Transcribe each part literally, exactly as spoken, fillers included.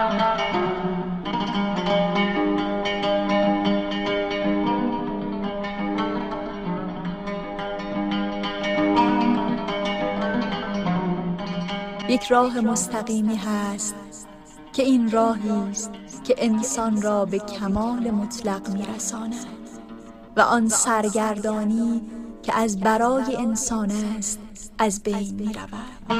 یک راه مستقیمی هست که این راهی است که انسان را به کمال مطلق می‌رساند و آن سرگردانی که از برای انسان است از بین می‌رود.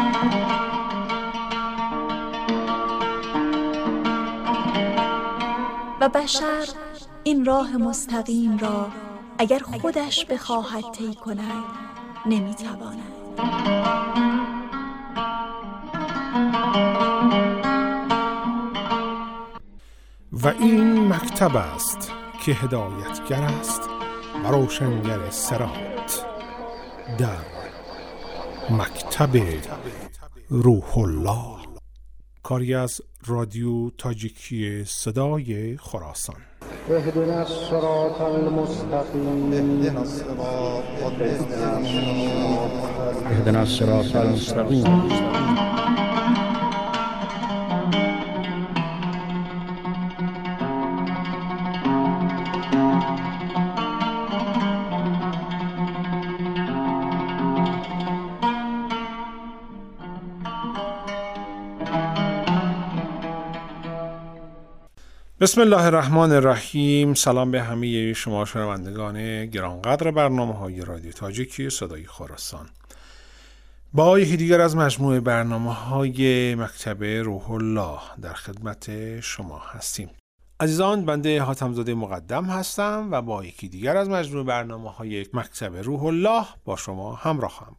و بشر این راه مستقیم را اگر خودش بخواهد طی کند نمی‌تواند. و این مکتب است که هدایتگر است و روشنگر صراط. در مکتب روح الله، کاری از رادیو تاجیکی صدای خراسان. اهدنا الصراط المستقیم اهدنا الصراط المستقیم. بسم الله الرحمن الرحیم. سلام به همه شما شنوندگان گرانقدر برنامه‌های رادیو تاجیکی صدای خراسان. با یکی دیگر از مجموعه برنامه‌های مکتب روح الله در خدمت شما هستیم. عزیزان، بنده حاتم‌زاده مقدم هستم و با یکی دیگر از مجموعه برنامه‌های مکتب روح الله با شما همراهم.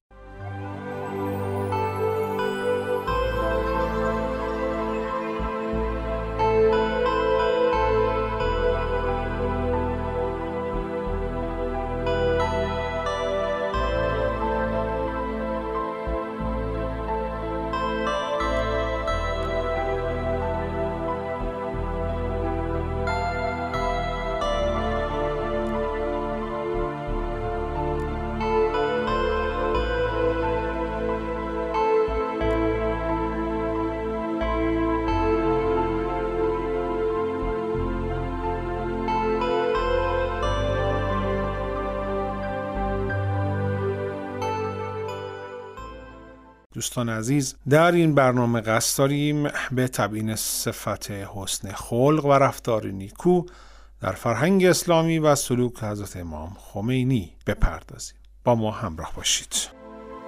دوستان عزیز، در این برنامه قصد داریم به تبیین صفت حسن خلق و رفتار نیکو در فرهنگ اسلامی و سلوک حضرت امام خمینی بپردازیم. با ما همراه باشید.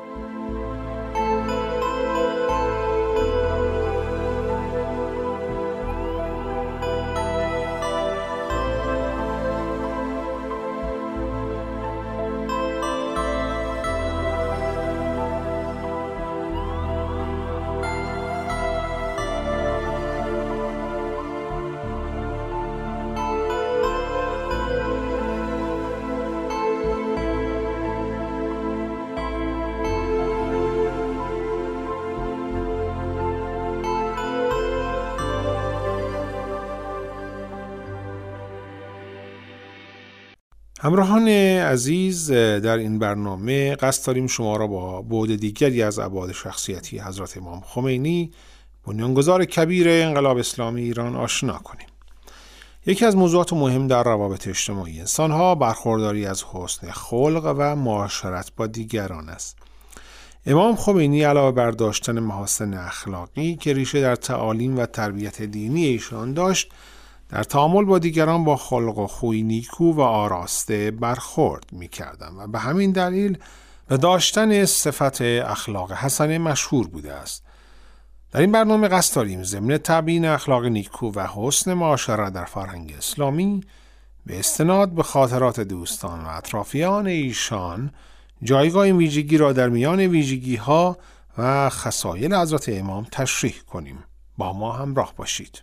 همراهان عزیز، در این برنامه قصد داریم شما را با بعد دیگری از ابعاد شخصیتی حضرت امام خمینی، بنیانگذار کبیر انقلاب اسلامی ایران، آشنا کنیم. یکی از موضوعات مهم در روابط اجتماعی انسان‌ها برخورداری از حسن خلق و معاشرت با دیگران است. امام خمینی علاوه بر داشتن محاسن اخلاقی که ریشه در تعالیم و تربیت دینی ایشان داشت، در تعامل با دیگران با خلق و خوی نیکو و آراسته برخورد می‌کردند و به همین دلیل به داشتن صفت اخلاق حسنه مشهور بوده است. در این برنامه قصد داریم ضمن تبیین اخلاق نیکو و حسن معاشرت در فرهنگ اسلامی به استناد به خاطرات دوستان و اطرافیان ایشان جایگاه این ویژگی را در میان ویژگی‌ها و خصایل حضرت امام تشریح کنیم. با ما همراه باشید.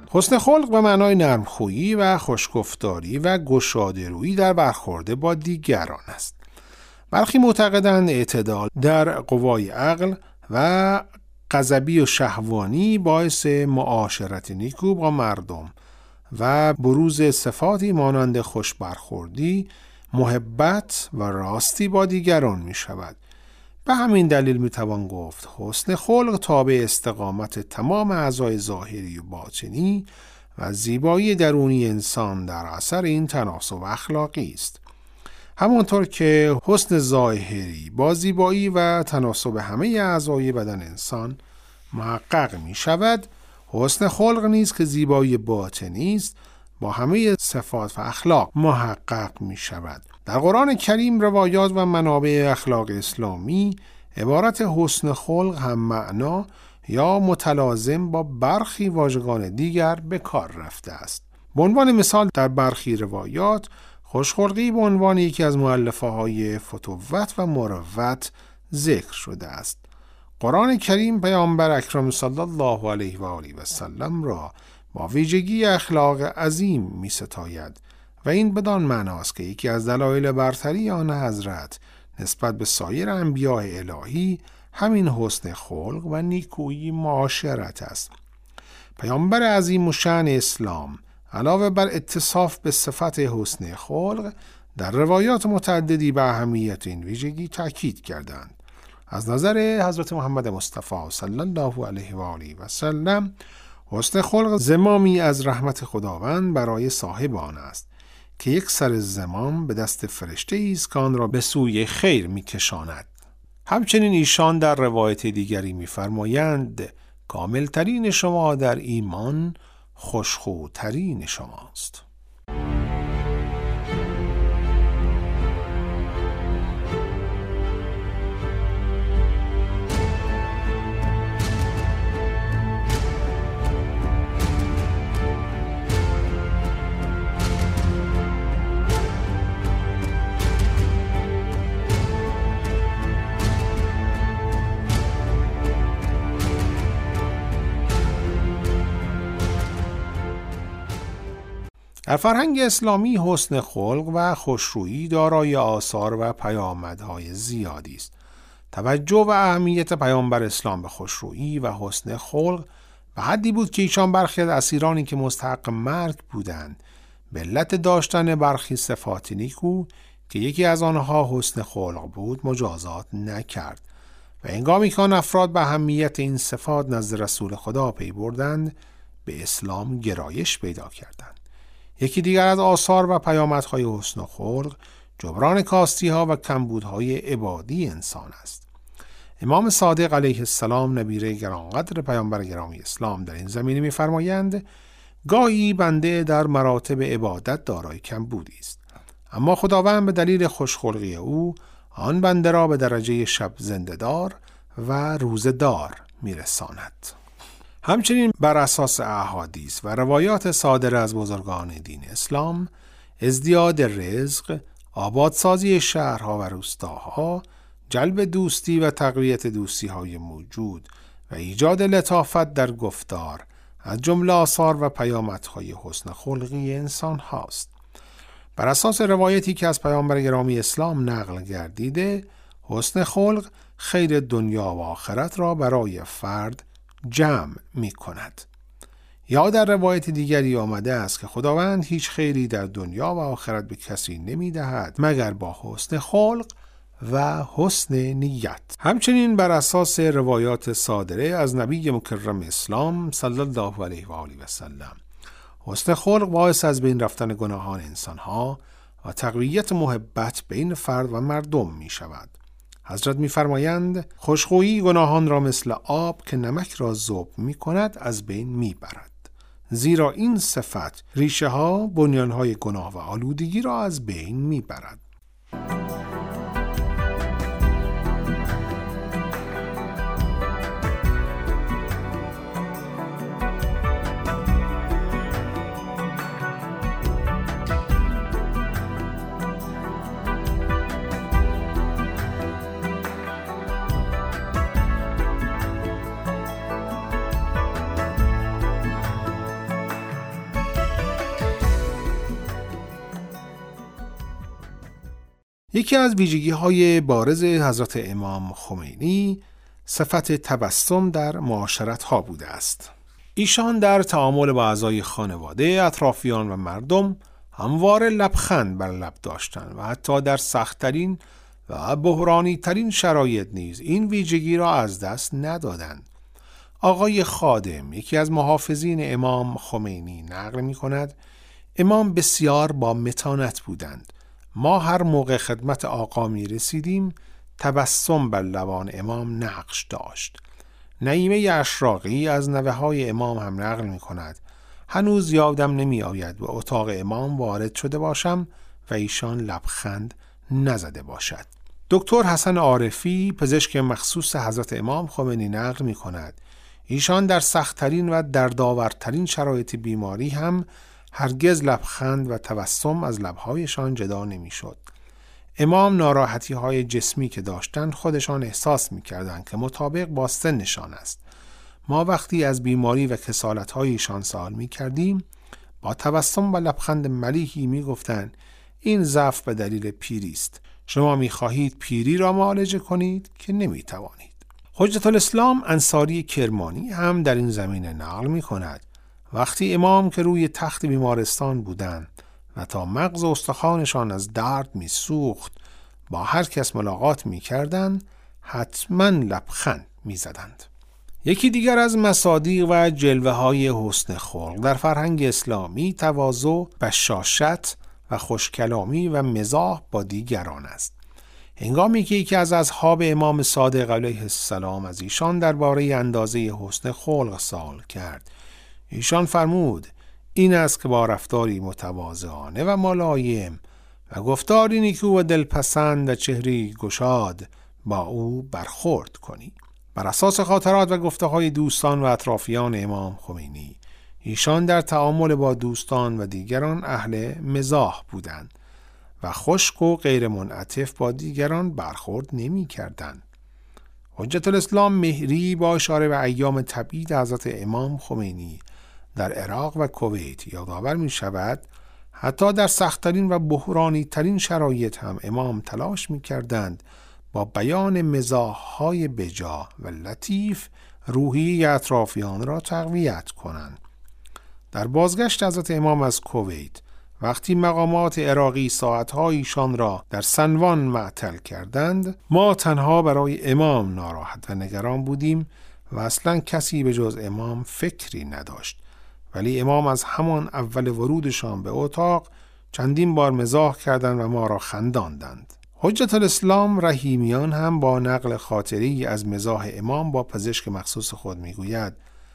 حسن خلق به معنای نرمخویی و خوشگفتاری و گشاده‌رویی در برخورد با دیگران است. برخی معتقدند اعتدال در قوای عقل و غضبی و شهوانی باعث معاشرت نیکو با مردم و بروز صفاتی مانند خوش برخوردی، محبت و راستی با دیگران می شود. به همین دلیل می توان گفت حسن خلق تابع استقامت تمام اعضای ظاهری و باطنی و زیبایی درونی انسان در اثر این تناسب اخلاقی است. همانطور که حسن ظاهری با زیبایی و تناسب همه اعضای بدن انسان محقق می شود، حسن خلق نیز که زیبایی باطنی است با همه صفات و اخلاق محقق می شود. در قرآن کریم روایات و منابع اخلاق اسلامی عبارت حسن خلق هم معنا یا متلازم با برخی واژگان دیگر به کار رفته است. به عنوان مثال در برخی روایات خوشخلقی به عنوان یکی از مؤلفه های فتوت و مروت ذکر شده است. قرآن کریم پیامبر اکرم صلی الله علیه و آله و سلم را با ویژگی اخلاق عظیم می ستاید و این بدان معناست که یکی از دلایل برتری آن حضرت نسبت به سایر انبیاء الهی همین حسن خلق و نیکویی معاشرت است. پیامبر عظیم الشأن اسلام علاوه بر اتصاف به صفت حسن خلق در روایات متعددی به اهمیت این ویژگی تاکید کردند. از نظر حضرت محمد مصطفی صلی الله علیه و آله و سلم حسن خلق زمامی از رحمت خداوند برای صاحب آن است که یک سر زمام به دست فرشته است که آن را به سوی خیر می‌کشاند. همچنین ایشان در روایت دیگری می‌فرمایند کاملترین شما در ایمان خوشخوترین شماست. در فرهنگ اسلامی حسن خلق و خوشرویی دارای آثار و پیامدهای زیادی است. توجه و اهمیت پیامبر اسلام به خوشرویی و حسن خلق به حدی بود که ایشان برخی از اسیرانی که مستحق مرگ بودند به علت داشتن برخی صفات نیکو که یکی از آنها حسن خلق بود مجازات نکرد و هنگامی که آن افراد به اهمیت این صفات نزد رسول خدا پی بردند به اسلام گرایش پیدا کردند. یکی دیگر از آثار و پیامدهای حسن خلق جبران کاستی‌ها و کمبودهای عبادی انسان است. امام صادق علیه السلام نبیره گرانقدر پیامبر گرامی اسلام در این زمینه می‌فرمایند گاهی بنده در مراتب عبادت دارای کمبودی است، اما خداوند به دلیل خوشخلقی او آن بنده را به درجه شب زنده‌دار و روزه‌دار می‌رساند. همچنین بر اساس احادیث و روایات صادر از بزرگان دین اسلام، ازدیاد رزق، آبادسازی شهرها و روستاها، جلب دوستی و تقویت دوستی‌های موجود و ایجاد لطافت در گفتار از جمله آثار و پیامدهای حسن خلقی انسان هاست. بر اساس روایتی که از پیامبر گرامی اسلام نقل گردیده، حسن خلق خیر دنیا و آخرت را برای فرد جمع می کند. یا در روایت دیگری آمده است که خداوند هیچ خیری در دنیا و آخرت به کسی نمی دهد مگر با حسن خلق و حسن نیت. همچنین بر اساس روایات صادره از نبی مکرم اسلام صلی الله علیه و آله و سلم، حسن خلق باعث از بین رفتن گناهان انسانها و تقویت محبت بین فرد و مردم می شود. حضرت می فرمایند خوشخویی گناهان را مثل آب که نمک را ذوب می کند از بین می برد، زیرا این صفت ریشه ها بنیان های گناه و آلودگی را از بین می برد. یکی از ویژگی‌های بارز حضرت امام خمینی صفت تبسم در معاشرت‌ها بوده است. ایشان در تعامل با اعضای خانواده، اطرافیان و مردم همواره لبخند بر لب داشتند و حتی در سخت‌ترین و بحرانی ترین شرایط نیز این ویژگی را از دست ندادند. آقای خادم، یکی از محافظین امام خمینی، نقل می کند امام بسیار با متانت بودند. ما هر موقع خدمت آقا می رسیدیم تبسم بر لبان امام نقش داشت. نعیمه اشراقی از نوه های امام هم نقل می کند هنوز یادم نمی آید به اتاق امام وارد شده باشم و ایشان لبخند نزده باشد. دکتر حسن عارفی، پزشک مخصوص حضرت امام خمینی، نقل می کند ایشان در سخت‌ترین و دردآورترین شرایط بیماری هم هرگز لبخند و تبسم از لب‌هایشان جدا نمی‌شد. امام ناراحتی های جسمی که داشتند خودشان احساس می‌کردند که مطابق با سنشان است. ما وقتی از بیماری و کسالت هایشان سوال می‌کردیم با تبسم و لبخند ملیحی می‌گفتند این ضعف به دلیل پیری است. شما می‌خواهید پیری را معالجه کنید که نمی‌توانید. حجت الاسلام انصاری کرمانی هم در این زمینه نقل می‌کند وقتی امام که روی تخت بیمارستان بودند و تا مغز استخوانشان از درد می‌سوخت با هر کس ملاقات می‌کردند حتما لبخند می‌زدند. یکی دیگر از مصادیق و جلوه‌های حسن خلق در فرهنگ اسلامی تواضع، بشاشت و خوشکلامی و مزاح با دیگران است. هنگامی که یکی از اصحاب امام صادق علیه السلام از ایشان درباره اندازه حسن خلق سوال کرد، ایشان فرمود این است که با رفتاری متواضعانه و ملایم و گفتاری نیکو و دلپسند و چهره‌ای گشاد با او برخورد کنی. بر اساس خاطرات و گفته‌های دوستان و اطرافیان امام خمینی، ایشان در تعامل با دوستان و دیگران اهل مزاح بودند و خشک و غیر منعطف با دیگران برخورد نمی کردند. حجت الاسلام مهری با اشاره به ایام تبعید حضرت امام خمینی در عراق و کویت یادآور می شود حتی در سخت‌ترین و بحرانی ترین شرایط هم امام تلاش می کردند با بیان مزاح‌های بجا و لطیف روحیه اطرافیان را تقویت کنند. در بازگشت حضرت امام از کویت وقتی مقامات عراقی ساعت‌ها ایشان را در سنوان معطل کردند، ما تنها برای امام ناراحت و نگران بودیم و اصلاً کسی به جز امام فکری نداشت. ولی امام از همان اول ورودشان به اتاق چندین بار مزاح کردند و ما را خنداندند. حجت الاسلام رحیمیان هم با نقل خاطری از مزاح امام با پزشک مخصوص خود میگوید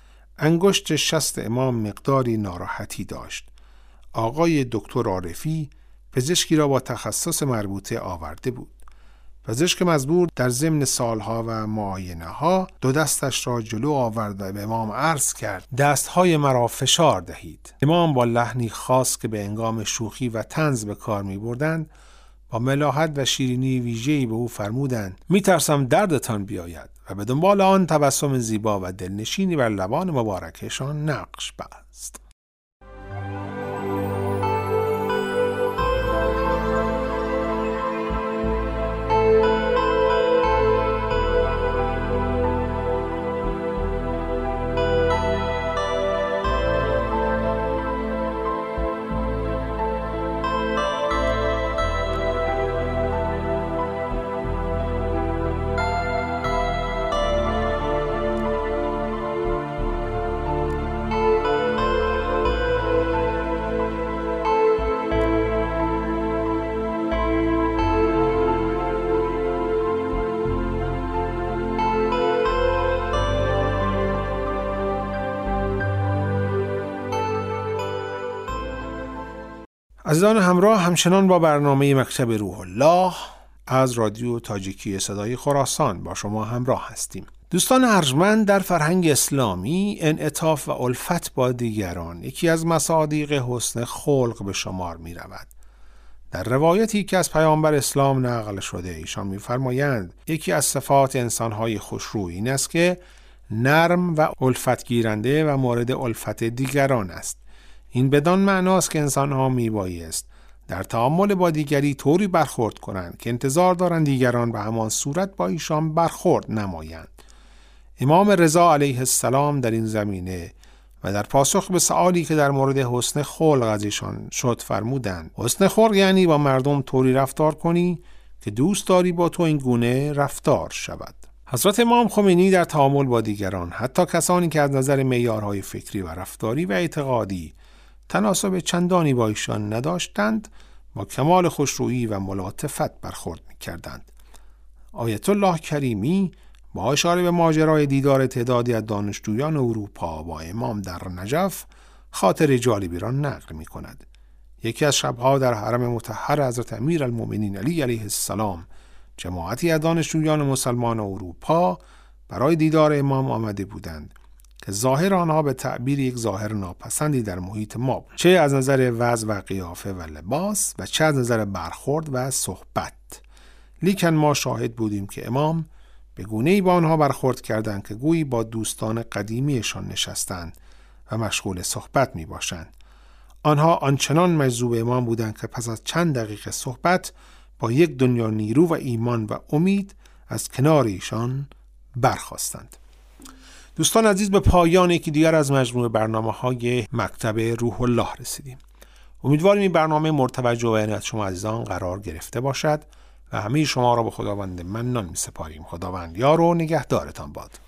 انگشت شست امام مقداری ناراحتی داشت. آقای دکتر عارفی پزشکی را با تخصص مربوطه آورده بود. پزشک مزبور در ضمن سالها و معاینه ها دو دستش را جلو آورد و به امام عرض کرد دستهای مرا فشار دهید. امام با لحنی خاص که به هنگام شوخی و طنز به کار می بردند با ملاحت و شیرینی ویژه‌ای به او فرمودند میترسم دردتان بیاید و به دنبال آن تبسم زیبا و دلنشینی بر لبان مبارکشان نقش بست. عزیزان همراه، همچنان با برنامه مکتب روح الله از رادیو تاجیکی صدای خراسان با شما همراه هستیم. دوستان ارجمند، در فرهنگ اسلامی انعطاف و الفت با دیگران یکی از مصادیق حسن خلق به شمار می رود. در روایتی که از پیامبر اسلام نقل شده ایشان می فرمایند یکی از صفات انسانهای خوشروی این است که نرم و الفت گیرنده و مورد الفت دیگران است. این بدان معناست که انسان‌ها میبایست در تعامل با دیگری طوری برخورد کنند که انتظار دارند دیگران به همان صورت با ایشان برخورد نمایند. امام رضا علیه السلام در این زمینه و در پاسخ به سؤالی که در مورد حسن خلق از ایشان شد فرمودند: حسن خلق یعنی با مردم طوری رفتار کنی که دوست داری با تو این گونه رفتار شود. حضرت امام خمینی در تعامل با دیگران، حتی کسانی که از نظر معیارهای فکری و رفتاری و اعتقادی تناسب چندانی با ایشان نداشتند، با کمال خوشرویی و ملاطفت برخورد می‌کردند. آیت الله کریمی با اشاره به ماجرای دیدار تعدادی از دانشجویان اروپا با امام در نجف خاطر جالبی را نقل می‌کند. یکی از شب‌ها در حرم مطهر حضرت امیرالمؤمنین علی علیه السلام جماعتی از دانشجویان مسلمان اروپا برای دیدار امام آمده بودند که ظاهر آنها به تعبیر یک ظاهر ناپسندی در محیط ما بود، چه از نظر وضع و قیافه و لباس و چه از نظر برخورد و صحبت. لیکن ما شاهد بودیم که امام به گونه‌ای با آنها برخورد کردند که گویی با دوستان قدیمیشان نشستند و مشغول صحبت می باشند. آنها آنچنان مجذوب امام بودند که پس از چند دقیقه صحبت با یک دنیا نیرو و ایمان و امید از کنار ایشان برخاستند. دوستان عزیز، به پایان یکی دیگر از مجموعه برنامه‌های مکتب روح الله رسیدیم. امیدواریم این برنامه مورد توجه و عنایت شما عزیزان قرار گرفته باشد و همه شما را به خداوند منان می‌سپاریم. خداوند یار و نگهدارتان باد.